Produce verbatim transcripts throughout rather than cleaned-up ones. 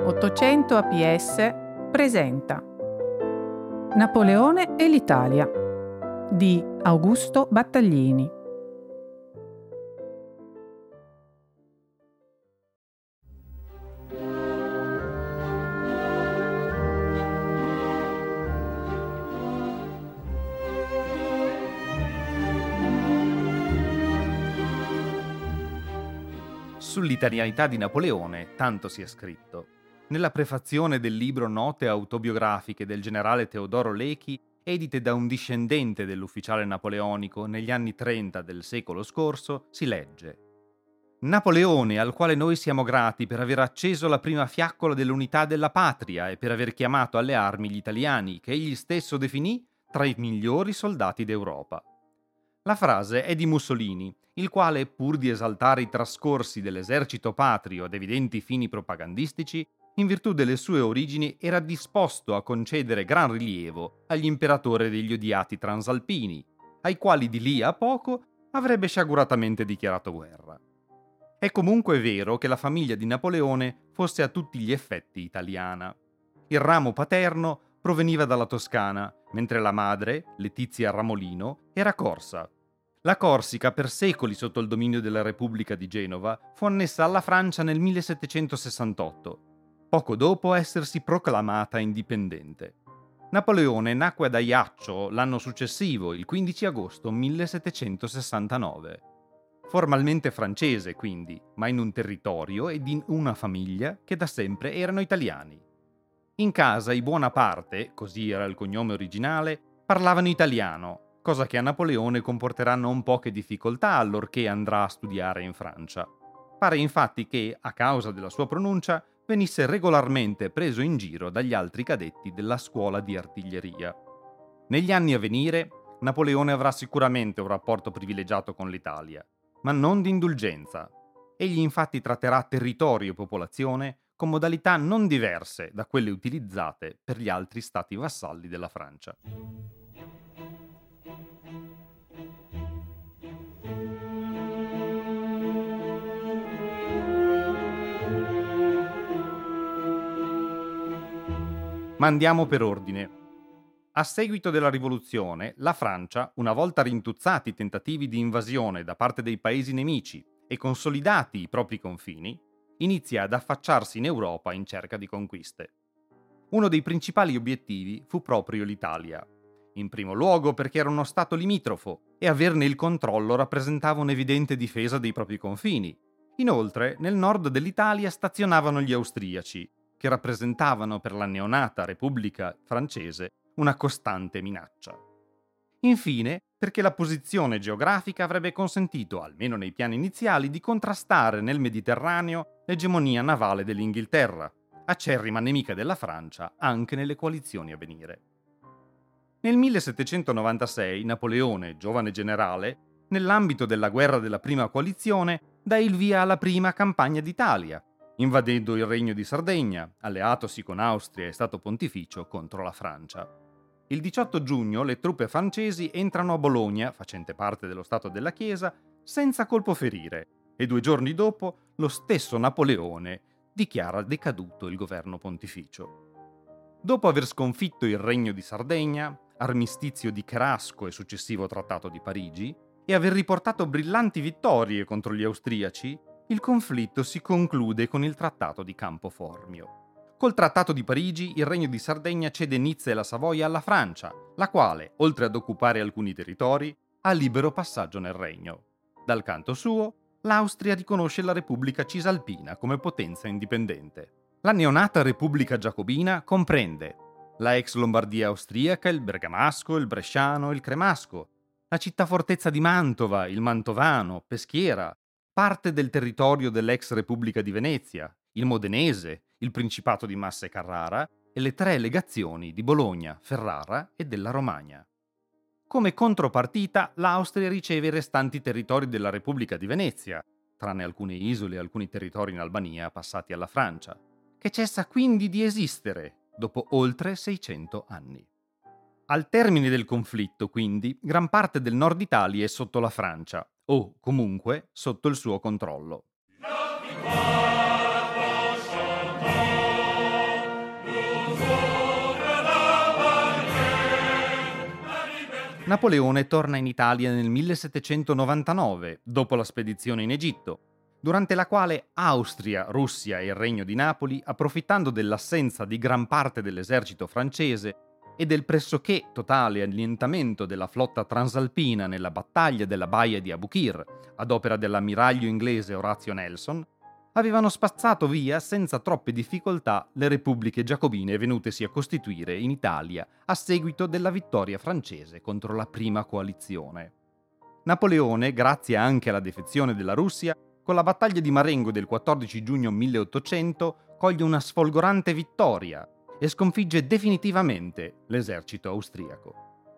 ottocento A P S presenta Napoleone e l'Italia di Augusto Battaglini. Sull'italianità di Napoleone tanto si è scritto. Nella prefazione del libro Note autobiografiche del generale Teodoro Lechi, edite da un discendente dell'ufficiale napoleonico negli anni trenta del secolo scorso, si legge: Napoleone, al quale noi siamo grati per aver acceso la prima fiaccola dell'unità della patria e per aver chiamato alle armi gli italiani, che egli stesso definì tra i migliori soldati d'Europa. La frase è di Mussolini, il quale, pur di esaltare i trascorsi dell'esercito patrio ad evidenti fini propagandistici, in virtù delle sue origini era disposto a concedere gran rilievo agli imperatori degli odiati transalpini, ai quali di lì a poco avrebbe sciaguratamente dichiarato guerra. È comunque vero che la famiglia di Napoleone fosse a tutti gli effetti italiana. Il ramo paterno proveniva dalla Toscana, mentre la madre, Letizia Ramolino, era corsa. La Corsica, per secoli sotto il dominio della Repubblica di Genova, fu annessa alla Francia nel millesettecentosessantotto, poco dopo essersi proclamata indipendente. Napoleone nacque ad Ajaccio l'anno successivo, il quindici agosto millesettecentosessantanove. Formalmente francese, quindi, ma in un territorio ed in una famiglia che da sempre erano italiani. In casa i Buonaparte, così era il cognome originale, parlavano italiano, cosa che a Napoleone comporterà non poche difficoltà allorché andrà a studiare in Francia. Pare infatti che, a causa della sua pronuncia, venisse regolarmente preso in giro dagli altri cadetti della scuola di artiglieria. Negli anni a venire, Napoleone avrà sicuramente un rapporto privilegiato con l'Italia, ma non di indulgenza. Egli infatti tratterà territorio e popolazione con modalità non diverse da quelle utilizzate per gli altri stati vassalli della Francia. Ma andiamo per ordine. A seguito della rivoluzione, la Francia, una volta rintuzzati i tentativi di invasione da parte dei paesi nemici e consolidati i propri confini, inizia ad affacciarsi in Europa in cerca di conquiste. Uno dei principali obiettivi fu proprio l'Italia. In primo luogo perché era uno stato limitrofo e averne il controllo rappresentava un'evidente difesa dei propri confini. Inoltre, nel nord dell'Italia stazionavano gli austriaci, che rappresentavano per la neonata Repubblica francese una costante minaccia. Infine, perché la posizione geografica avrebbe consentito, almeno nei piani iniziali, di contrastare nel Mediterraneo l'egemonia navale dell'Inghilterra, acerrima nemica della Francia anche nelle coalizioni a venire. Nel millesettecentonovantasei Napoleone, giovane generale, nell'ambito della guerra della prima coalizione, dà il via alla prima campagna d'Italia, invadendo il Regno di Sardegna, alleatosi con Austria e Stato Pontificio contro la Francia. Il diciotto giugno le truppe francesi entrano a Bologna, facente parte dello Stato della Chiesa, senza colpo ferire, e due giorni dopo lo stesso Napoleone dichiara decaduto il governo pontificio. Dopo aver sconfitto il Regno di Sardegna, armistizio di Cherasco e successivo Trattato di Parigi, e aver riportato brillanti vittorie contro gli austriaci, il conflitto si conclude con il Trattato di Campo Formio. Col Trattato di Parigi, il Regno di Sardegna cede Nizza e la Savoia alla Francia, la quale, oltre ad occupare alcuni territori, ha libero passaggio nel regno. Dal canto suo, l'Austria riconosce la Repubblica Cisalpina come potenza indipendente. La neonata Repubblica Giacobina comprende la ex Lombardia austriaca, il bergamasco, il bresciano, il cremasco, la città-fortezza di Mantova, il mantovano, Peschiera, parte del territorio dell'ex Repubblica di Venezia, il modenese, il Principato di Massa e Carrara e le tre legazioni di Bologna, Ferrara e della Romagna. Come contropartita, l'Austria riceve i restanti territori della Repubblica di Venezia, tranne alcune isole e alcuni territori in Albania passati alla Francia, che cessa quindi di esistere dopo oltre seicento anni. Al termine del conflitto, quindi, gran parte del nord Italia è sotto la Francia, o, comunque, sotto il suo controllo. Napoleone torna in Italia nel millesettecentonovantanove, dopo la spedizione in Egitto, durante la quale Austria, Russia e il Regno di Napoli, approfittando dell'assenza di gran parte dell'esercito francese e del pressoché totale annientamento della flotta transalpina nella battaglia della baia di Abukir, ad opera dell'ammiraglio inglese Orazio Nelson, avevano spazzato via senza troppe difficoltà le repubbliche giacobine venutesi a costituire in Italia a seguito della vittoria francese contro la prima coalizione. Napoleone, grazie anche alla defezione della Russia, con la battaglia di Marengo del quattordici giugno milleottocento coglie una sfolgorante vittoria e sconfigge definitivamente l'esercito austriaco.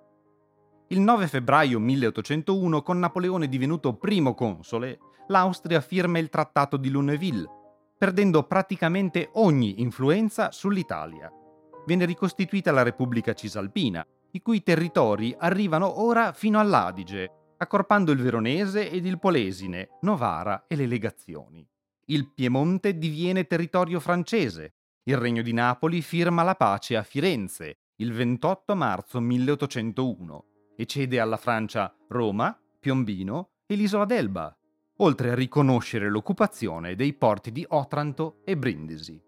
Il nove febbraio milleottocentouno, con Napoleone divenuto primo console, l'Austria firma il Trattato di Lunéville, perdendo praticamente ogni influenza sull'Italia. Viene ricostituita la Repubblica Cisalpina, i cui territori arrivano ora fino all'Adige, accorpando il Veronese ed il Polesine, Novara e le legazioni. Il Piemonte diviene territorio francese. Il Regno di Napoli firma la pace a Firenze il ventotto marzo milleottocentouno e cede alla Francia Roma, Piombino e l'isola d'Elba, oltre a riconoscere l'occupazione dei porti di Otranto e Brindisi.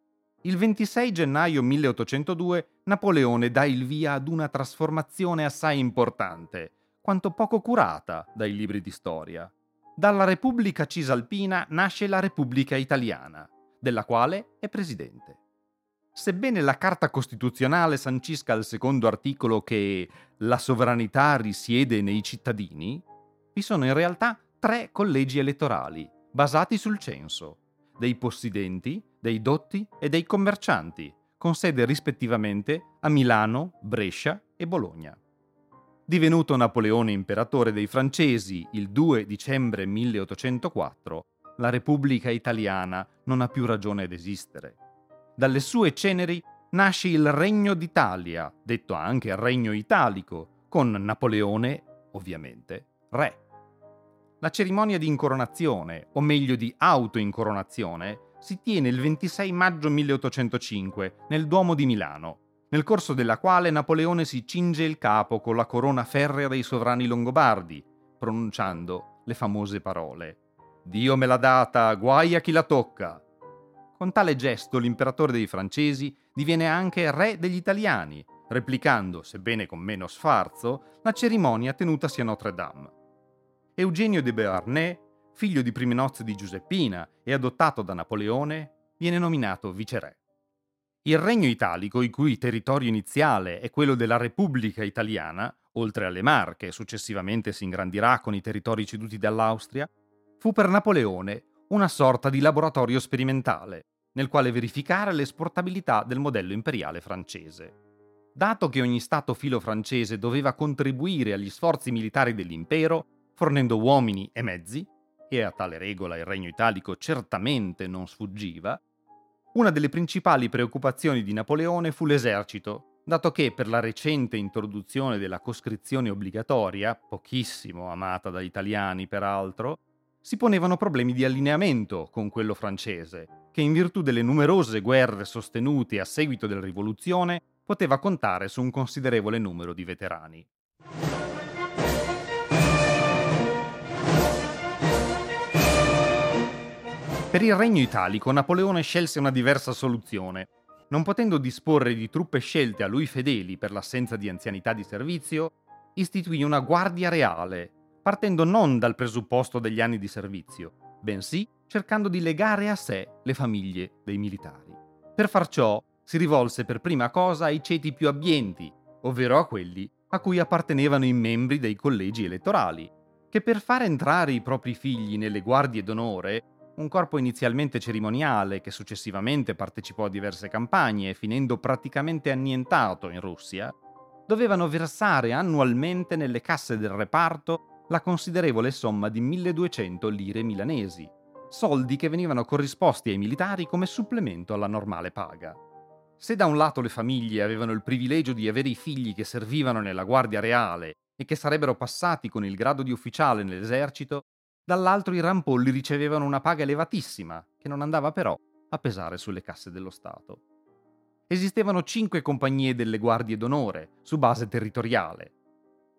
Il ventisei gennaio milleottocentodue Napoleone dà il via ad una trasformazione assai importante, quanto poco curata dai libri di storia. Dalla Repubblica Cisalpina nasce la Repubblica Italiana, della quale è presidente. Sebbene la Carta Costituzionale sancisca al secondo articolo che la sovranità risiede nei cittadini, vi sono in realtà tre collegi elettorali, basati sul censo, dei possidenti, dei dotti e dei commercianti, con sede rispettivamente a Milano, Brescia e Bologna. Divenuto Napoleone imperatore dei francesi il due dicembre milleottocentoquattro, la Repubblica Italiana non ha più ragione d'esistere. Dalle sue ceneri nasce il Regno d'Italia, detto anche Regno Italico, con Napoleone, ovviamente, re. La cerimonia di incoronazione, o meglio di autoincoronazione, si tiene il ventisei maggio milleottocentocinque nel Duomo di Milano, nel corso della quale Napoleone si cinge il capo con la corona ferrea dei sovrani longobardi, pronunciando le famose parole «Dio me l'ha data, guai a chi la tocca». Con tale gesto l'imperatore dei francesi diviene anche re degli italiani, replicando, sebbene con meno sfarzo, la cerimonia tenutasi a Notre Dame. Eugenio de Beauharnais, figlio di prime nozze di Giuseppina e adottato da Napoleone, viene nominato viceré. Il Regno Italico, il cui territorio iniziale è quello della Repubblica Italiana, oltre alle Marche e successivamente si ingrandirà con i territori ceduti dall'Austria, fu per Napoleone una sorta di laboratorio sperimentale, nel quale verificare l'esportabilità del modello imperiale francese. Dato che ogni stato filo francese doveva contribuire agli sforzi militari dell'impero, fornendo uomini e mezzi, e a tale regola il Regno Italico certamente non sfuggiva, una delle principali preoccupazioni di Napoleone fu l'esercito, dato che per la recente introduzione della coscrizione obbligatoria, pochissimo amata dagli italiani peraltro, si ponevano problemi di allineamento con quello francese, che in virtù delle numerose guerre sostenute a seguito della rivoluzione poteva contare su un considerevole numero di veterani. Per il Regno Italico Napoleone scelse una diversa soluzione. Non potendo disporre di truppe scelte a lui fedeli per l'assenza di anzianità di servizio, istituì una guardia reale, partendo non dal presupposto degli anni di servizio, bensì cercando di legare a sé le famiglie dei militari. Per far ciò si rivolse per prima cosa ai ceti più abbienti, ovvero a quelli a cui appartenevano i membri dei collegi elettorali, che per far entrare i propri figli nelle guardie d'onore, un corpo inizialmente cerimoniale che successivamente partecipò a diverse campagne, finendo praticamente annientato in Russia, dovevano versare annualmente nelle casse del reparto la considerevole somma di milleduecento lire milanesi, soldi che venivano corrisposti ai militari come supplemento alla normale paga. Se da un lato le famiglie avevano il privilegio di avere i figli che servivano nella Guardia Reale e che sarebbero passati con il grado di ufficiale nell'esercito, dall'altro i rampolli ricevevano una paga elevatissima, che non andava però a pesare sulle casse dello Stato. Esistevano cinque compagnie delle guardie d'onore, su base territoriale.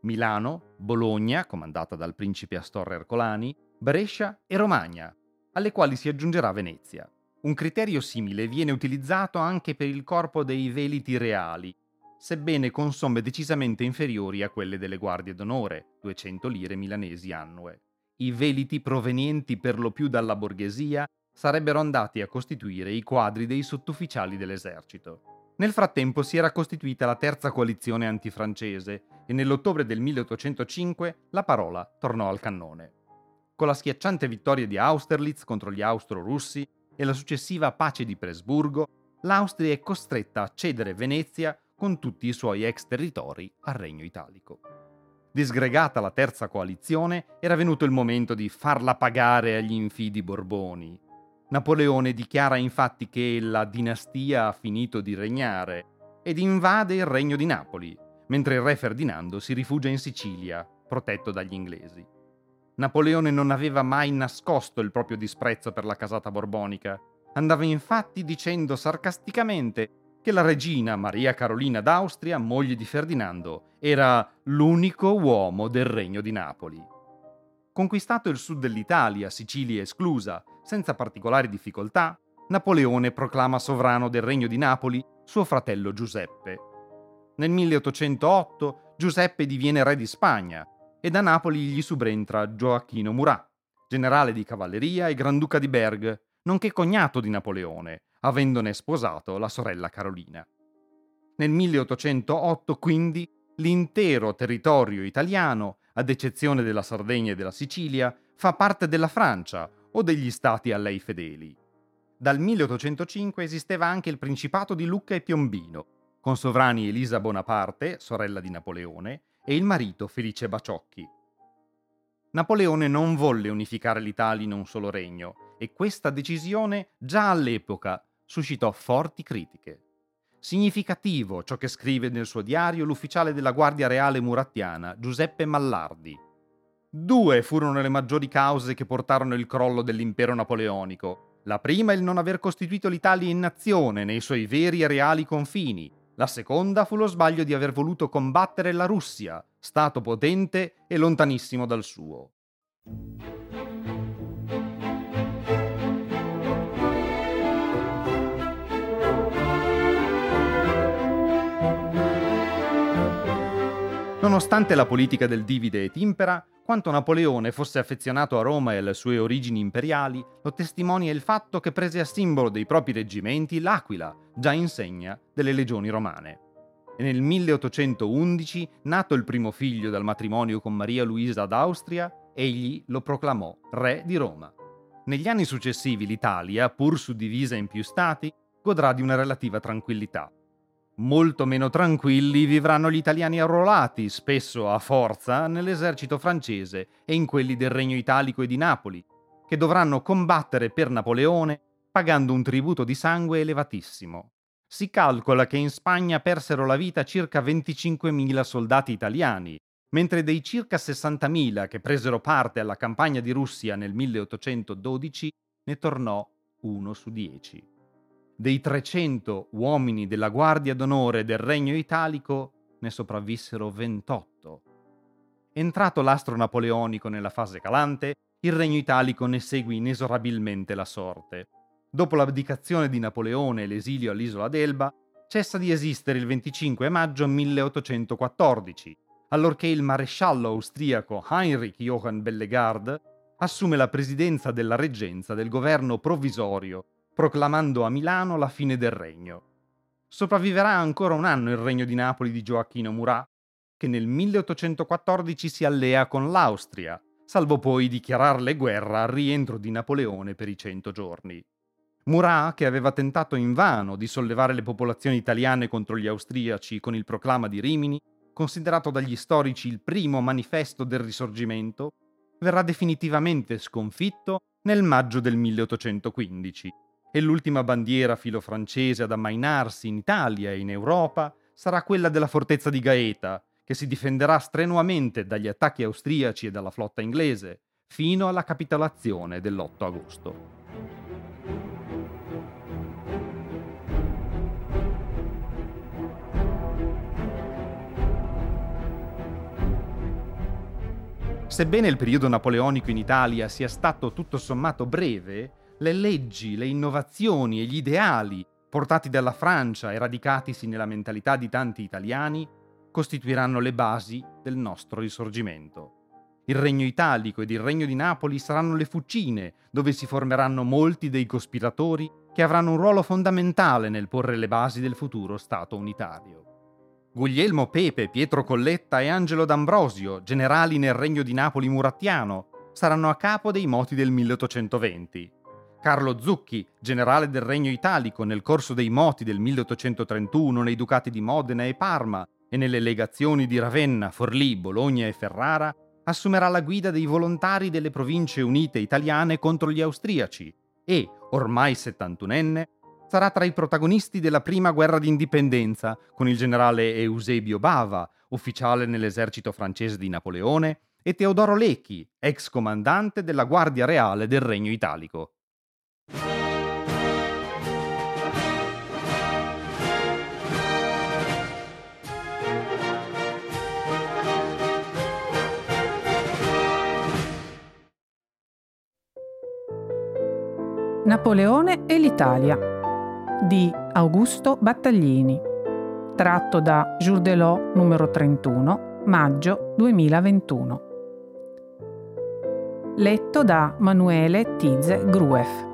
Milano, Bologna, comandata dal principe Astorre Ercolani, Brescia e Romagna, alle quali si aggiungerà Venezia. Un criterio simile viene utilizzato anche per il corpo dei veliti reali, sebbene con somme decisamente inferiori a quelle delle guardie d'onore, duecento lire milanesi annue. I veliti provenienti per lo più dalla borghesia sarebbero andati a costituire i quadri dei sottufficiali dell'esercito. Nel frattempo si era costituita la terza coalizione antifrancese e nell'ottobre del milleottocentocinque la parola tornò al cannone. Con la schiacciante vittoria di Austerlitz contro gli austro-russi e la successiva pace di Presburgo, l'Austria è costretta a cedere Venezia con tutti i suoi ex territori al Regno Italico. Disgregata la terza coalizione, era venuto il momento di farla pagare agli infidi Borboni. Napoleone dichiara infatti che la dinastia ha finito di regnare ed invade il regno di Napoli, mentre il re Ferdinando si rifugia in Sicilia, protetto dagli inglesi. Napoleone non aveva mai nascosto il proprio disprezzo per la casata borbonica. Andava infatti dicendo sarcasticamente che la regina Maria Carolina d'Austria, moglie di Ferdinando, era l'unico uomo del regno di Napoli. Conquistato il sud dell'Italia, Sicilia esclusa, senza particolari difficoltà, Napoleone proclama sovrano del regno di Napoli suo fratello Giuseppe. Nel milleottocentootto Giuseppe diviene re di Spagna e da Napoli gli subentra Gioacchino Murat, generale di cavalleria e granduca di Berg, nonché cognato di Napoleone, avendone sposato la sorella Carolina. Nel milleottocentootto, quindi, l'intero territorio italiano, ad eccezione della Sardegna e della Sicilia, fa parte della Francia o degli stati a lei fedeli. Dal milleottocentocinque esisteva anche il Principato di Lucca e Piombino, con sovrani Elisa Bonaparte, sorella di Napoleone, e il marito Felice Baciocchi. Napoleone non volle unificare l'Italia in un solo regno e questa decisione già all'epoca suscitò forti critiche. Significativo ciò che scrive nel suo diario l'ufficiale della Guardia Reale murattiana Giuseppe Mallardi. Due furono le maggiori cause che portarono il crollo dell'impero napoleonico. La prima il non aver costituito l'Italia in nazione nei suoi veri e reali confini. La seconda fu lo sbaglio di aver voluto combattere la Russia, stato potente e lontanissimo dal suo. Nonostante la politica del divide et impera, quanto Napoleone fosse affezionato a Roma e alle sue origini imperiali, lo testimonia il fatto che prese a simbolo dei propri reggimenti l'aquila, già insegna delle legioni romane. E nel milleottocentoundici, nato il primo figlio dal matrimonio con Maria Luisa d'Austria, egli lo proclamò re di Roma. Negli anni successivi l'Italia, pur suddivisa in più stati, godrà di una relativa tranquillità. Molto meno tranquilli vivranno gli italiani arruolati, spesso a forza, nell'esercito francese e in quelli del Regno Italico e di Napoli, che dovranno combattere per Napoleone pagando un tributo di sangue elevatissimo. Si calcola che in Spagna persero la vita circa venticinquemila soldati italiani, mentre dei circa sessantamila che presero parte alla campagna di Russia nel milleottocentododici ne tornò uno su dieci. Dei trecento uomini della Guardia d'Onore del Regno Italico ne sopravvissero ventotto. Entrato l'astro napoleonico nella fase calante, il Regno Italico ne seguì inesorabilmente la sorte. Dopo l'abdicazione di Napoleone e l'esilio all'isola d'Elba, cessa di esistere il venticinque maggio milleottocentoquattordici, allorché il maresciallo austriaco Heinrich Johann Bellegarde assume la presidenza della reggenza del governo provvisorio, proclamando a Milano la fine del regno. Sopravviverà ancora un anno il regno di Napoli di Gioacchino Murat, che nel milleottocentoquattordici si allea con l'Austria, salvo poi dichiararle guerra al rientro di Napoleone per i cento giorni. Murat, che aveva tentato invano di sollevare le popolazioni italiane contro gli austriaci con il proclama di Rimini, considerato dagli storici il primo manifesto del Risorgimento, verrà definitivamente sconfitto nel maggio del milleottocentoquindici. E l'ultima bandiera filo-francese ad ammainarsi in Italia e in Europa sarà quella della fortezza di Gaeta, che si difenderà strenuamente dagli attacchi austriaci e dalla flotta inglese, fino alla capitolazione dell'otto agosto. Sebbene il periodo napoleonico in Italia sia stato tutto sommato breve, le leggi, le innovazioni e gli ideali portati dalla Francia e radicatisi nella mentalità di tanti italiani costituiranno le basi del nostro risorgimento. Il Regno Italico ed il Regno di Napoli saranno le fucine dove si formeranno molti dei cospiratori che avranno un ruolo fondamentale nel porre le basi del futuro Stato unitario. Guglielmo Pepe, Pietro Colletta e Angelo D'Ambrosio, generali nel Regno di Napoli murattiano, saranno a capo dei moti del milleottocentoventi. Carlo Zucchi, generale del Regno Italico nel corso dei moti del milleottocentotrentuno nei ducati di Modena e Parma e nelle legazioni di Ravenna, Forlì, Bologna e Ferrara, assumerà la guida dei volontari delle Province Unite italiane contro gli austriaci e, ormai settantunenne, sarà tra i protagonisti della prima guerra d'indipendenza con il generale Eusebio Bava, ufficiale nell'esercito francese di Napoleone, e Teodoro Lecchi, ex comandante della Guardia Reale del Regno Italico. Napoleone e l'Italia di Augusto Battaglini, tratto da Jour de l'Eau numero trentuno, maggio duemilaventuno. Letto da Manuele Tize Gruef.